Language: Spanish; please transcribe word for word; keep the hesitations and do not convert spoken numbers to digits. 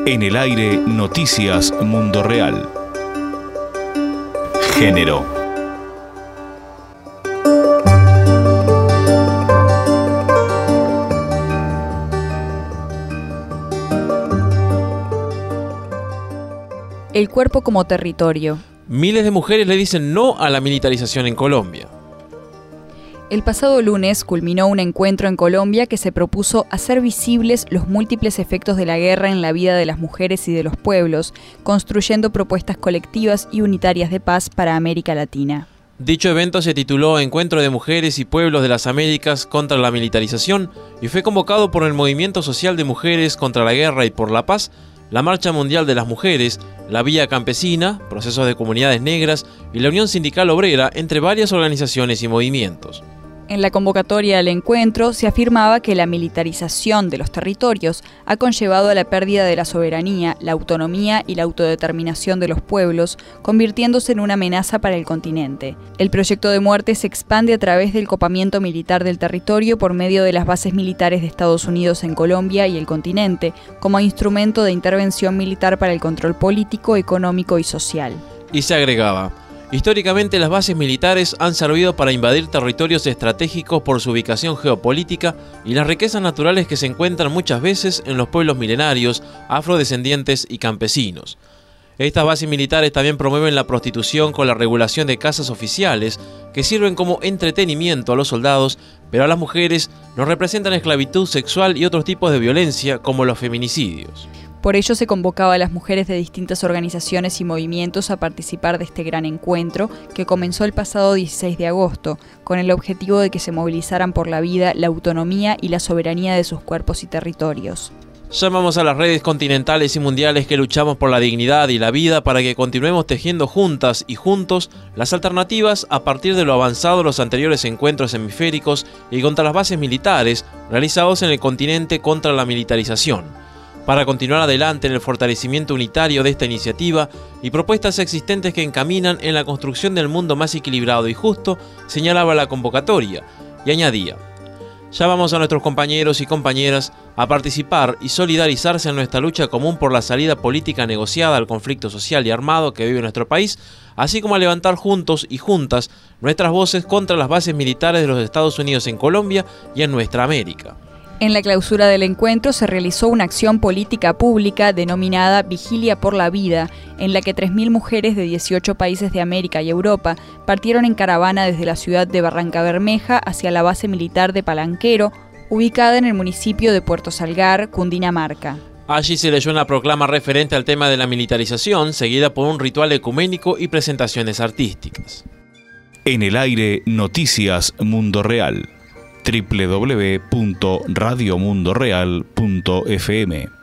En el aire, Noticias Mundo Real. Género. El cuerpo como territorio. Miles de mujeres le dicen no a la militarización en Colombia. El pasado lunes culminó un encuentro en Colombia que se propuso hacer visibles los múltiples efectos de la guerra en la vida de las mujeres y de los pueblos, construyendo propuestas colectivas y unitarias de paz para América Latina. Dicho evento se tituló Encuentro de Mujeres y Pueblos de las Américas contra la Militarización y fue convocado por el Movimiento Social de Mujeres contra la Guerra y por la Paz, la Marcha Mundial de las Mujeres, la Vía Campesina, Procesos de Comunidades Negras y la Unión Sindical Obrera, entre varias organizaciones y movimientos. En la convocatoria al encuentro se afirmaba que la militarización de los territorios ha conllevado a la pérdida de la soberanía, la autonomía y la autodeterminación de los pueblos, convirtiéndose en una amenaza para el continente. El proyecto de muerte se expande a través del copamiento militar del territorio por medio de las bases militares de Estados Unidos en Colombia y el continente, como instrumento de intervención militar para el control político, económico y social. Y se agregaba: históricamente las bases militares han servido para invadir territorios estratégicos por su ubicación geopolítica y las riquezas naturales que se encuentran muchas veces en los pueblos milenarios, afrodescendientes y campesinos. Estas bases militares también promueven la prostitución con la regulación de casas oficiales que sirven como entretenimiento a los soldados, pero a las mujeres nos representan esclavitud sexual y otros tipos de violencia como los feminicidios. Por ello se convocaba a las mujeres de distintas organizaciones y movimientos a participar de este gran encuentro que comenzó el pasado dieciséis de agosto, con el objetivo de que se movilizaran por la vida, la autonomía y la soberanía de sus cuerpos y territorios. Llamamos a las redes continentales y mundiales que luchamos por la dignidad y la vida para que continuemos tejiendo juntas y juntos las alternativas a partir de lo avanzado de los anteriores encuentros hemisféricos y contra las bases militares realizados en el continente contra la militarización, para continuar adelante en el fortalecimiento unitario de esta iniciativa y propuestas existentes que encaminan en la construcción del mundo más equilibrado y justo, señalaba la convocatoria, y añadía: llamamos a nuestros compañeros y compañeras a participar y solidarizarse en nuestra lucha común por la salida política negociada al conflicto social y armado que vive nuestro país, así como a levantar juntos y juntas nuestras voces contra las bases militares de los Estados Unidos en Colombia y en nuestra América. En la clausura del encuentro se realizó una acción política pública denominada Vigilia por la Vida, en la que tres mil mujeres de dieciocho países de América y Europa partieron en caravana desde la ciudad de Barrancabermeja hacia la base militar de Palanquero, ubicada en el municipio de Puerto Salgar, Cundinamarca. Allí se leyó una proclama referente al tema de la militarización, seguida por un ritual ecuménico y presentaciones artísticas. En el aire, Noticias Mundo Real. doble u doble u doble u punto radio mundo real punto f m